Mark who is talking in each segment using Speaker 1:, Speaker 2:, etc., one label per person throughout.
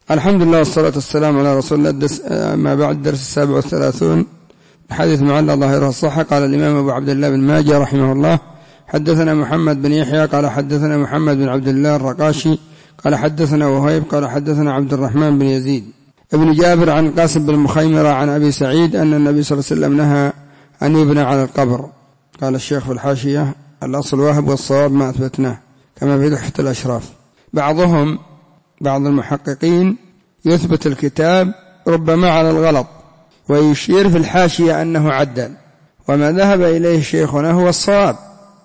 Speaker 1: الحمد لله والصلاة والسلام على رسول الله. ما بعد الدرس 37 حديث معلّى ظاهره الصحة. قال الإمام أبو عبد الله بن ماجه رحمه الله: حدثنا محمد بن يحيى قال حدثنا محمد بن عبد الله الرقاشي قال حدثنا وهيب قال حدثنا عبد الرحمن بن يزيد ابن جابر عن قاسم بن مخيمرة عن أبي سعيد أن النبي صلى الله عليه وسلم نهى أن يبنى على القبر. قال الشيخ في الحاشية: الأصل واهب والصواب ما أثبتناه، كما في تحفة الأشراف. بعض المحققين يثبت الكتاب ربما على الغلط، ويشير في الحاشية أنه عدل، وما ذهب إليه شيخنا هو الصواب،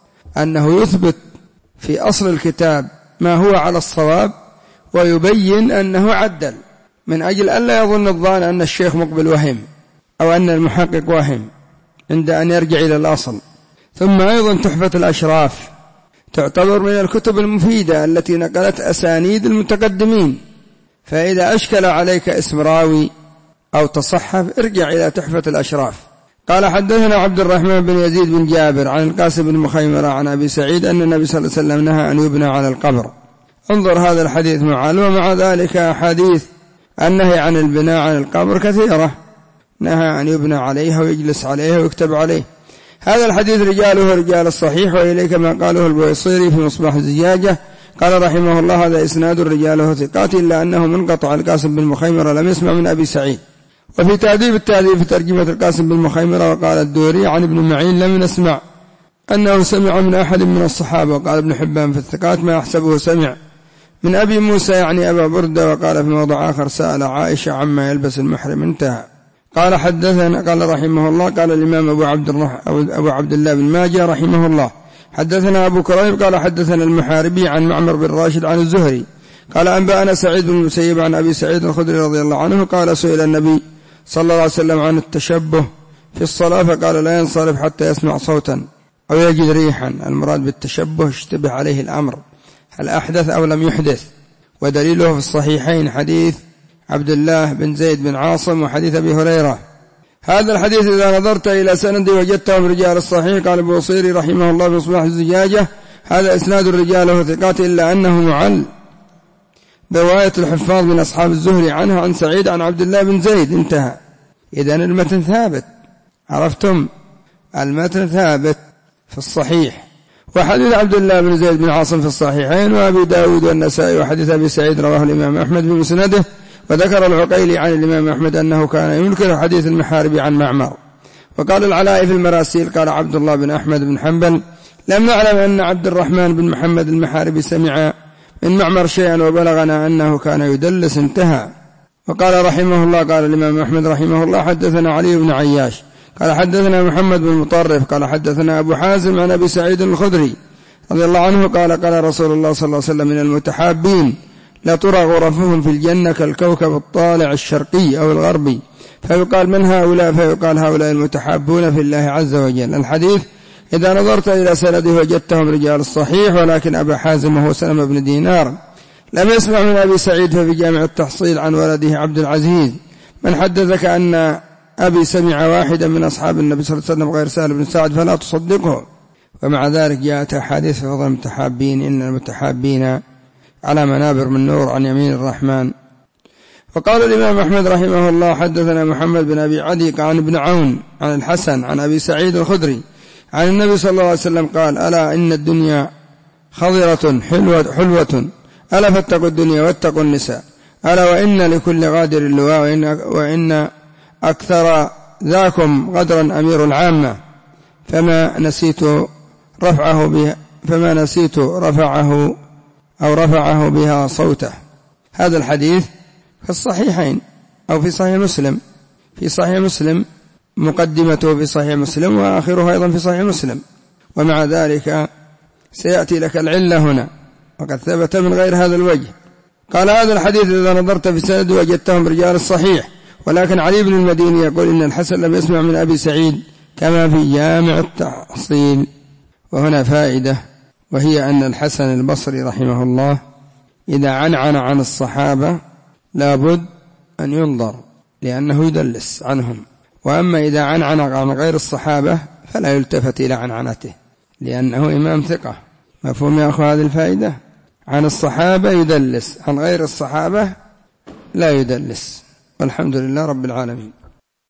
Speaker 1: أنه يثبت في أصل الكتاب ما هو على الصواب ويبين أنه عدل، من أجل أن لا يظن الظان أن الشيخ مقبل وهم أو أن المحقق وهم عند أن يرجع إلى الأصل. ثم أيضا تحفة الأشراف تعتبر من الكتب المفيدة التي نقلت أسانيد المتقدمين، فإذا أشكل عليك اسم راوي أو تصحف ارجع إلى تحفة الأشراف. قال حدثنا عبد الرحمن بن يزيد بن جابر عن القاسم بن مخيمرة عن أبي سعيد أن النبي صلى الله عليه وسلم نهى أن يبنى على القبر. انظر هذا الحديث معال، ومع ذلك أحاديث النهي عن البناء على القبر كثيرة، نهى أن يبنى عليها ويجلس عليها ويكتب عليه. هذا الحديث رجاله رجال الصحيح، وإليك ما قاله البويصيري في مصباح الزجاجة. قال رحمه الله: هذا إسناد رجاله ثقات، إلا أنه منقطع. القاسم بن مخيمرة لم يسمع من أبي سعيد. وفي تهذيب التهذيب في ترجمة القاسم بن مخيمرة وقال الدوري عن ابن معين لم نسمع أنه سمع من أحد من الصحابة. وقال ابن حبان في الثقات ما يحسبه سمع من أبي موسى يعني أبا بردة. وقال في موضع آخر: سأل عائشة عما يلبس المحرم. انتهى. قال حدثنا، قال رحمه الله، قال الإمام أبو عبد الله بن ماجه رحمه الله: حدثنا أبو كريب قال حدثنا المحاربي عن معمر بن راشد عن الزهري قال أنبأنا سعيد بن المسيب عن أبي سعيد الخدري رضي الله عنه قال: سئل النبي صلى الله عليه وسلم عن التشبه في الصلاة فقال: لا ينصرف حتى يسمع صوتا أو يجد ريحا. المراد بالتشبه اشتبه عليه الأمر، هل أحدث أو لم يحدث. ودليله في الصحيحين حديث عبد الله بن زيد بن عاصم وحديث أبي هريرة. هذا الحديث إذا نظرت إلى سند وجدته من رجال الصحيح. قال البوصيري رحمه الله في مصباح الزجاجة: هذا إسناد الرجال ثقات، إلا أنه معل برواية الحفاظ من أصحاب الزهري عنه عن سعيد عن عبد الله بن زيد. انتهى. إذن المتن ثابت، عرفتم؟ المتن ثابت في الصحيح. وحديث عبد الله بن زيد بن عاصم في الصحيحين، وأبي داود والنسائي. وحديث أبي سعيد رواه الإمام أحمد في مسنده. وذكر العقيلي عن الإمام أحمد أنه كان ينكر حديث المحاربي عن معمر. وقال العلاء في المراسيل: قال عبد الله بن أحمد بن حنبل: لم نعلم أن عبد الرحمن بن محمد المحاربي سمع من معمر شيئا، وبلغنا أنه كان يدلس. انتهى. وقال رحمه الله: قال الإمام أحمد رحمه الله: حدثنا علي بن عياش قال حدثنا محمد بن مطرف قال حدثنا أبو حازم عن أبي سعيد الخدري رضي الله عنه قال: قال رسول الله صلى الله عليه وسلم: من المتحابين لا ترى غرفهم في الجنة كالكوكب الطالع الشرقي أو الغربي، فيقال: من هؤلاء؟ فيقال: هؤلاء المتحابون في الله عز وجل. الحديث إذا نظرت إلى سنده وجدتهم رجال الصحيح، ولكن أبا حازم وهو سلمة بن دينار لم يسمع من أبي سعيد. ففي جامع التحصيل عن ولده عبد العزيز: من حدثك أن أبي سمع واحدا من أصحاب النبي صلى الله عليه وسلم غير سهل بن سعد فلا تصدقه. ومع ذلك جاءت أحاديث في فضل المتحابين: إن المتحابين على منابر من نور عن يمين الرحمن. وقال الإمام أحمد رحمه الله: حدثنا محمد بن أبي عدي عن ابن عون عن الحسن عن أبي سعيد الخدري عن النبي صلى الله عليه وسلم قال: ألا إن الدنيا خضرة حلوة، ألا فاتقوا الدنيا واتقوا النساء، ألا وإن لكل غادر لواء، وإن أكثر ذاكم غدرا أمير العامة، فما نسيت رفعه بها صوته. هذا الحديث في الصحيحين أو في صحيح مسلم، في صحيح مسلم، مقدمته في صحيح مسلم وآخره أيضا في صحيح مسلم. ومع ذلك سيأتي لك العلة هنا، وقد ثبت من غير هذا الوجه. قال: هذا الحديث إذا نظرت في سند وجدتهم رجال الصحيح، ولكن علي بن المديني يقول إن الحسن لم يسمع من أبي سعيد كما في جامع التحصيل. وهنا فائدة، وهي أن الحسن البصري رحمه الله إذا عنعن عن الصحابة لابد أن ينظر، لأنه يدلس عنهم. وأما إذا عنعن عن غير الصحابة فلا يلتفت إلى عنعنته، لأنه إمام ثقة. مفهوم يا أخو هذه الفائدة؟ عن الصحابة يدلس، عن غير الصحابة لا يدلس. والحمد لله رب العالمين.